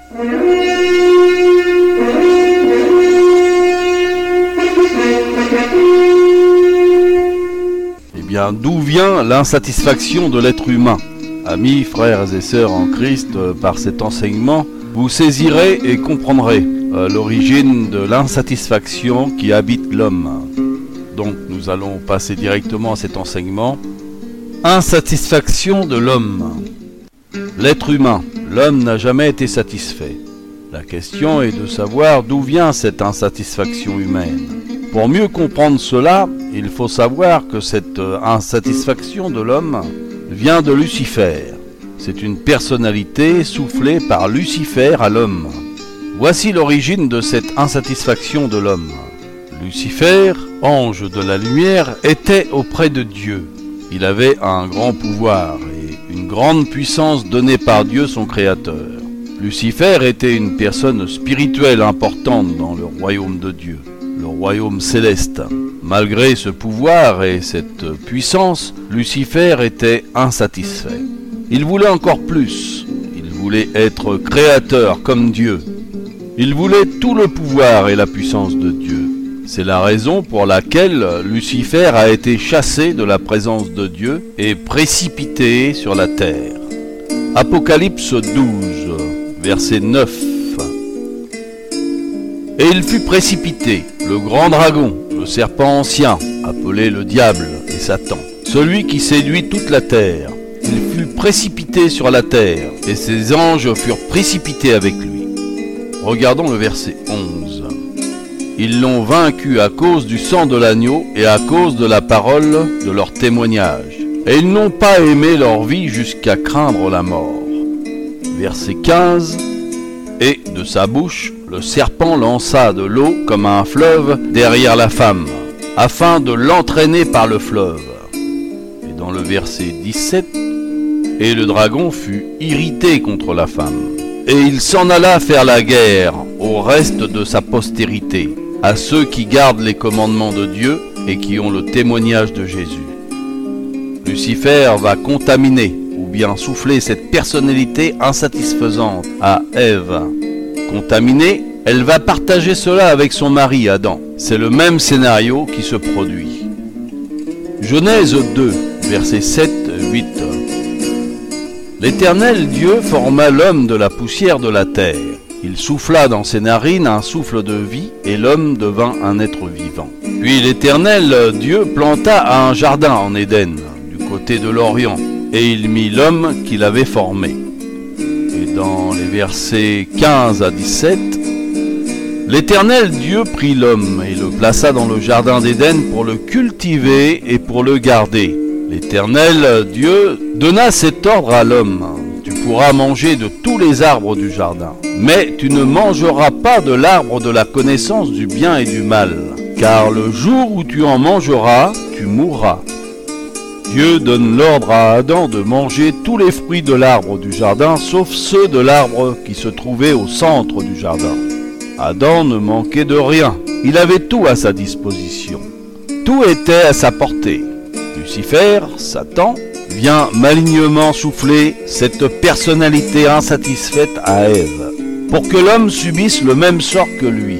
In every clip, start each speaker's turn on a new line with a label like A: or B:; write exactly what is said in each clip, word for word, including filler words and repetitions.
A: Eh bien, d'où vient l'insatisfaction de l'être humain? Amis, frères et sœurs en Christ, par cet enseignement, vous saisirez et comprendrez euh, l'origine de l'insatisfaction qui habite l'homme. Donc, nous allons passer directement à cet enseignement. Insatisfaction de l'homme. L'être humain, l'homme n'a jamais été satisfait. La question est de savoir d'où vient cette insatisfaction humaine. Pour mieux comprendre cela, il faut savoir que cette insatisfaction de l'homme vient de Lucifer. C'est une personnalité soufflée par Lucifer à l'homme. Voici l'origine de cette insatisfaction de l'homme. Lucifer, ange de la lumière, était auprès de Dieu. Il avait un grand pouvoir et une grande puissance donnée par Dieu son Créateur. Lucifer était une personne spirituelle importante dans le royaume de Dieu, le royaume céleste. Malgré ce pouvoir et cette puissance, Lucifer était insatisfait. Il voulait encore plus. Il voulait être créateur comme Dieu. Il voulait tout le pouvoir et la puissance de Dieu. C'est la raison pour laquelle Lucifer a été chassé de la présence de Dieu et précipité sur la terre. Apocalypse douze, verset neuf. Et il fut précipité, le grand dragon, le serpent ancien, appelé le diable et Satan, celui qui séduit toute la terre. Il fut précipité sur la terre, et ses anges furent précipités avec lui. Regardons le verset onze. Ils l'ont vaincu à cause du sang de l'agneau et à cause de la parole de leur témoignage. Et ils n'ont pas aimé leur vie jusqu'à craindre la mort. Verset quinze. Et de sa bouche, le serpent lança de l'eau comme un fleuve derrière la femme, afin de l'entraîner par le fleuve. Et dans le verset dix-sept, et le dragon fut irrité contre la femme. Et il s'en alla faire la guerre au reste de sa postérité, à ceux qui gardent les commandements de Dieu et qui ont le témoignage de Jésus. Lucifer va contaminer ou bien souffler cette personnalité insatisfaisante à Ève. Contaminée, elle va partager cela avec son mari Adam. C'est le même scénario qui se produit. Genèse deux, versets sept à huit. L'Éternel Dieu forma l'homme de la poussière de la terre. Il souffla dans ses narines un souffle de vie, et l'homme devint un être vivant. Puis l'Éternel Dieu planta un jardin en Éden, du côté de l'Orient, et il mit l'homme qu'il avait formé. Et dans les versets quinze à dix-sept, l'Éternel Dieu prit l'homme et le plaça dans le jardin d'Éden pour le cultiver et pour le garder. L'Éternel Dieu donna cet ordre à l'homme. Tu pourras manger de tous les arbres du jardin, mais tu ne mangeras pas de l'arbre de la connaissance du bien et du mal, car le jour où tu en mangeras, tu mourras. Dieu donne l'ordre à Adam de manger tous les fruits de l'arbre du jardin, sauf ceux de l'arbre qui se trouvait au centre du jardin. Adam ne manquait de rien, il avait tout à sa disposition. Tout était à sa portée. Lucifer, Satan, vient malignement souffler cette personnalité insatisfaite à Ève, pour que l'homme subisse le même sort que lui.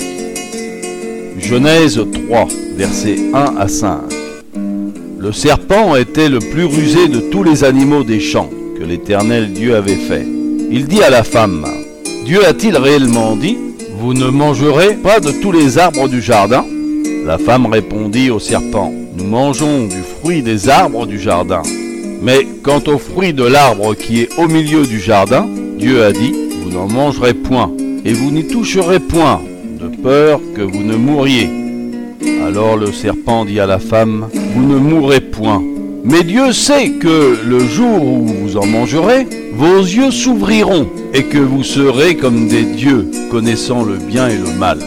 A: Genèse trois, versets un à cinq. Le serpent était le plus rusé de tous les animaux des champs que l'Éternel Dieu avait fait. Il dit à la femme, « Dieu a-t-il réellement dit, vous ne mangerez pas de tous les arbres du jardin ?» La femme répondit au serpent, « Nous mangeons du fruit des arbres du jardin. Mais quant au fruit de l'arbre qui est au milieu du jardin, Dieu a dit, vous n'en mangerez point, et vous n'y toucherez point, de peur que vous ne mouriez. » Alors le serpent dit à la femme, « Vous ne mourrez point. Mais Dieu sait que le jour où vous en mangerez, vos yeux s'ouvriront, et que vous serez comme des dieux, connaissant le bien et le mal.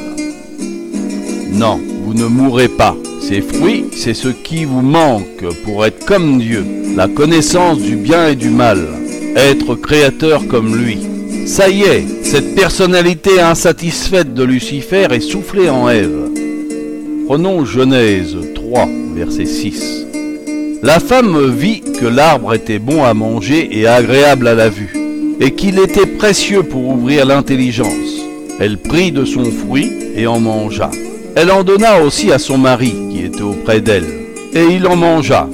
A: Non, vous ne mourrez pas. Ces fruits, c'est ce qui vous manque pour être comme Dieu, la connaissance du bien et du mal, être créateur comme lui. » Ça y est, cette personnalité insatisfaite de Lucifer est soufflée en Ève. Prenons Genèse trois, verset six. La femme vit que l'arbre était bon à manger et agréable à la vue, et qu'il était précieux pour ouvrir l'intelligence. Elle prit de son fruit et en mangea. Elle en donna aussi à son mari qui était auprès d'elle, et il en mangea.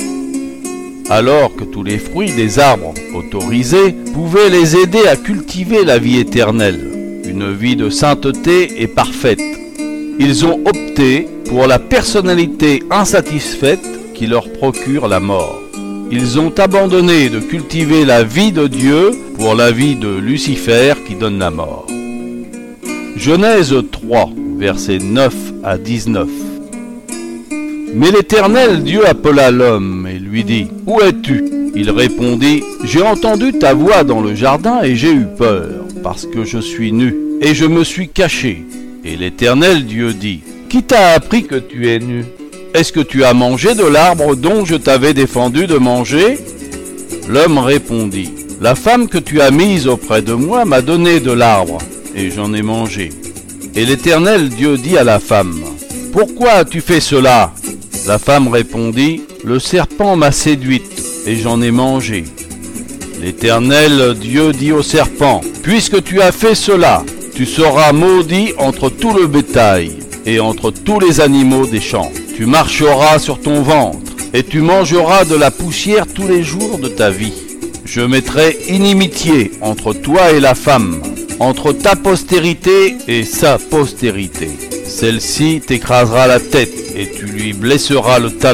A: Alors que tous les fruits des arbres autorisés pouvaient les aider à cultiver la vie éternelle, une vie de sainteté et parfaite, ils ont opté pour la personnalité insatisfaite qui leur procure la mort. Ils ont abandonné de cultiver la vie de Dieu pour la vie de Lucifer qui donne la mort. Genèse trois, versets neuf à dix-neuf. Mais l'Éternel Dieu appela l'homme et lui dit : « Où es-tu ? » Il répondit : « J'ai entendu ta voix dans le jardin et j'ai eu peur, parce que je suis nu, et je me suis caché. » Et l'Éternel Dieu dit : « Qui t'a appris que tu es nu ? Est-ce que tu as mangé de l'arbre dont je t'avais défendu de manger ? » L'homme répondit : « La femme que tu as mise auprès de moi m'a donné de l'arbre, et j'en ai mangé. » Et l'Éternel Dieu dit à la femme : « Pourquoi as-tu fait cela ? » La femme répondit : « Le serpent m'a séduite, et j'en ai mangé. » L'Éternel Dieu dit au serpent : « Puisque tu as fait cela, tu seras maudit entre tout le bétail et entre tous les animaux des champs. Tu marcheras sur ton ventre, et tu mangeras de la poussière tous les jours de ta vie. Je mettrai inimitié entre toi et la femme, entre ta postérité et sa postérité. Celle-ci t'écrasera la tête, et tu lui blesseras le talon. »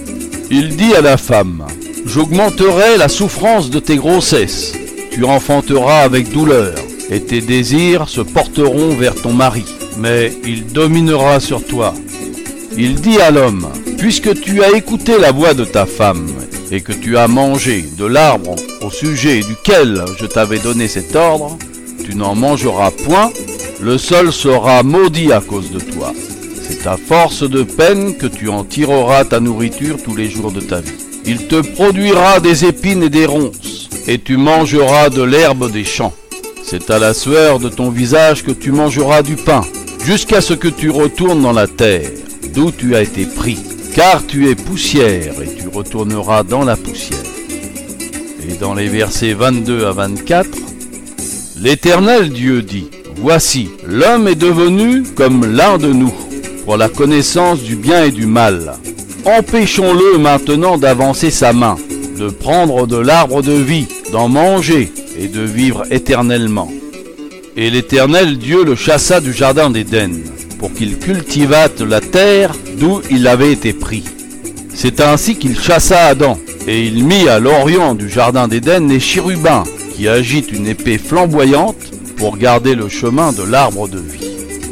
A: Il dit à la femme : « J'augmenterai la souffrance de tes grossesses. Tu enfanteras avec douleur, et tes désirs se porteront vers ton mari, mais il dominera sur toi. » Il dit à l'homme : « Puisque tu as écouté la voix de ta femme, et que tu as mangé de l'arbre au sujet duquel je t'avais donné cet ordre, tu n'en mangeras point, le sol sera maudit à cause de toi. C'est à force de peine que tu en tireras ta nourriture tous les jours de ta vie. Il te produira des épines et des ronces, et tu mangeras de l'herbe des champs. C'est à la sueur de ton visage que tu mangeras du pain, jusqu'à ce que tu retournes dans la terre, d'où tu as été pris, car tu es poussière, et tu retourneras dans la poussière. » Et dans les versets vingt-deux à vingt-quatre, l'Éternel Dieu dit : « Voici, l'homme est devenu comme l'un de nous, pour la connaissance du bien et du mal. Empêchons-le maintenant d'avancer sa main, de prendre de l'arbre de vie, d'en manger et de vivre éternellement. » Et l'Éternel Dieu le chassa du jardin d'Éden, pour qu'il cultivât la terre d'où il avait été pris. C'est ainsi qu'il chassa Adam, et il mit à l'orient du jardin d'Éden les chérubins, qui agitent une épée flamboyante pour garder le chemin de l'arbre de vie.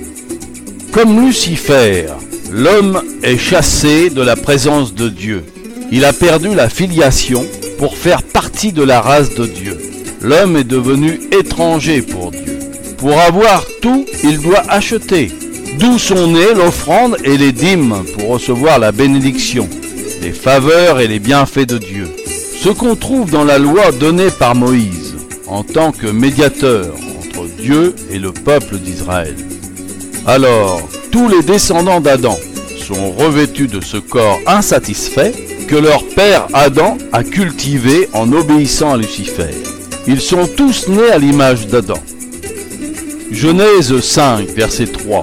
A: Comme Lucifer, l'homme est chassé de la présence de Dieu. Il a perdu la filiation pour faire partie de la race de Dieu. L'homme est devenu étranger pour Dieu. Pour avoir tout, il doit acheter. D'où sont nées l'offrande et les dîmes pour recevoir la bénédiction, les faveurs et les bienfaits de Dieu. Ce qu'on trouve dans la loi donnée par Moïse, en tant que médiateur entre Dieu et le peuple d'Israël. Alors, tous les descendants d'Adam sont revêtus de ce corps insatisfait que leur père Adam a cultivé en obéissant à Lucifer. Ils sont tous nés à l'image d'Adam. Genèse cinq, verset trois.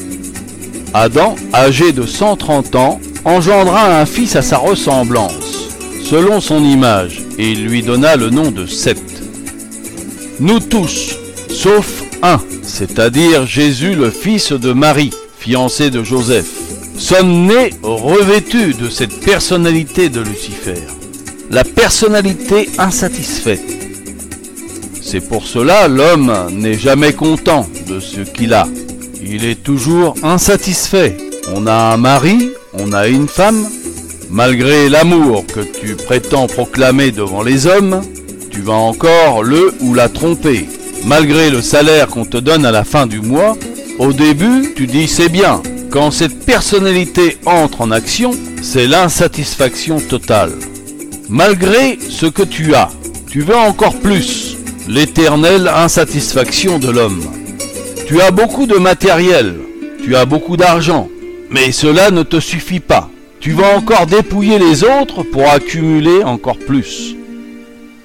A: Adam, âgé de cent trente ans, engendra un fils à sa ressemblance, selon son image, et il lui donna le nom de Seth. Nous tous, sauf un, c'est-à-dire Jésus, le fils de Marie, fiancé de Joseph, sommes nés revêtus de cette personnalité de Lucifer, la personnalité insatisfaite. C'est pour cela l'homme n'est jamais content de ce qu'il a. Il est toujours insatisfait. On a un mari, on a une femme. Malgré l'amour que tu prétends proclamer devant les hommes, tu vas encore le ou la tromper. Malgré le salaire qu'on te donne à la fin du mois, au début, tu dis c'est bien. Quand cette personnalité entre en action, c'est l'insatisfaction totale. Malgré ce que tu as, tu veux encore plus. L'éternelle insatisfaction de l'homme. Tu as beaucoup de matériel, tu as beaucoup d'argent, mais cela ne te suffit pas. Tu vas encore dépouiller les autres pour accumuler encore plus.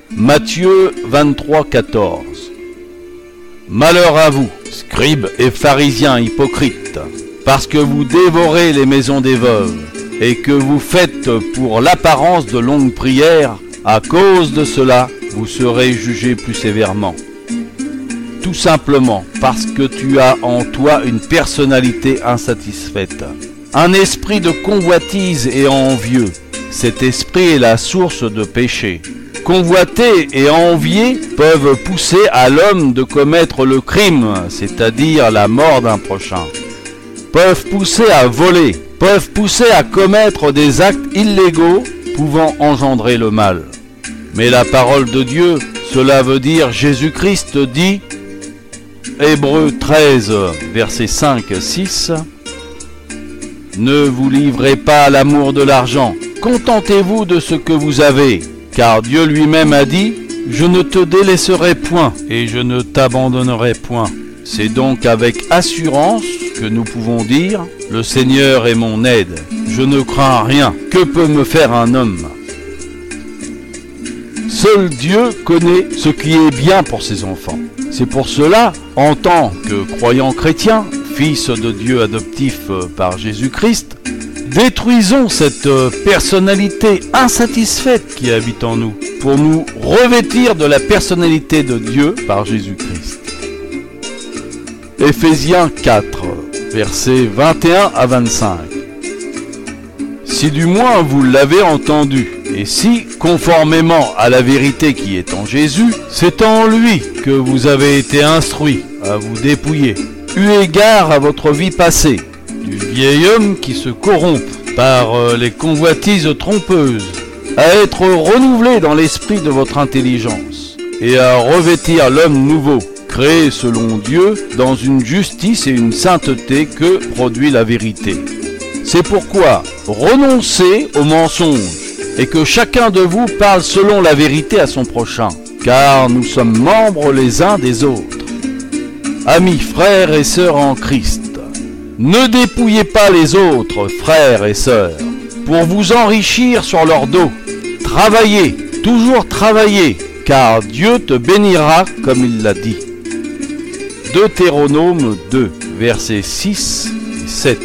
A: Matthieu vingt-trois, quatorze. Malheur à vous, scribes et pharisiens hypocrites, parce que vous dévorez les maisons des veuves, et que vous faites pour l'apparence de longues prières. À cause de cela, vous serez jugés plus sévèrement. Tout simplement parce que tu as en toi une personnalité insatisfaite, un esprit de convoitise et envieux. Cet esprit est la source de péché. Convoiter et envier peuvent pousser à l'homme de commettre le crime, c'est-à-dire la mort d'un prochain. Peuvent pousser à voler, peuvent pousser à commettre des actes illégaux pouvant engendrer le mal. Mais la parole de Dieu, cela veut dire Jésus-Christ dit, Hébreux treize, versets cinq à six, « Ne vous livrez pas à l'amour de l'argent, contentez-vous de ce que vous avez, car Dieu lui-même a dit, je ne te délaisserai point et je ne t'abandonnerai point. » C'est donc avec assurance que nous pouvons dire, le Seigneur est mon aide, je ne crains rien, que peut me faire un homme ? Seul Dieu connaît ce qui est bien pour ses enfants. C'est pour cela, en tant que croyants chrétiens, fils de Dieu adoptif par Jésus-Christ, détruisons cette personnalité insatisfaite qui habite en nous, pour nous revêtir de la personnalité de Dieu par Jésus-Christ. Éphésiens quatre, versets vingt et un à vingt-cinq. Si du moins vous l'avez entendu, et si, conformément à la vérité qui est en Jésus, c'est en lui que vous avez été instruits à vous dépouiller, eu égard à votre vie passée, du vieil homme qui se corrompt par les convoitises trompeuses, à être renouvelé dans l'esprit de votre intelligence, et à revêtir l'homme nouveau, créé selon Dieu, dans une justice et une sainteté que produit la vérité. C'est pourquoi renoncez aux mensonges, et que chacun de vous parle selon la vérité à son prochain, car nous sommes membres les uns des autres. Amis, frères et sœurs en Christ, ne dépouillez pas les autres, frères et sœurs, pour vous enrichir sur leur dos. Travaillez, toujours travaillez, car Dieu te bénira comme il l'a dit. Deutéronome deux, versets six et sept.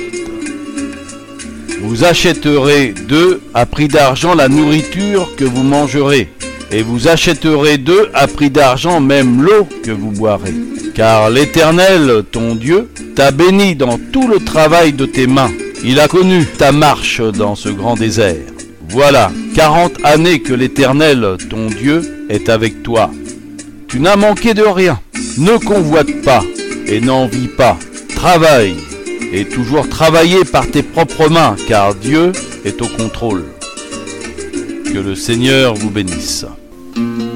A: Vous achèterez d'eux à prix d'argent la nourriture que vous mangerez, et vous achèterez d'eux à prix d'argent même l'eau que vous boirez. Car l'Éternel, ton Dieu, t'a béni dans tout le travail de tes mains. Il a connu ta marche dans ce grand désert. Voilà, quarante années que l'Éternel, ton Dieu, est avec toi. Tu n'as manqué de rien. Ne convoite pas et n'envie pas. Travaille. Et toujours travailler par tes propres mains, car Dieu est au contrôle. Que le Seigneur vous bénisse.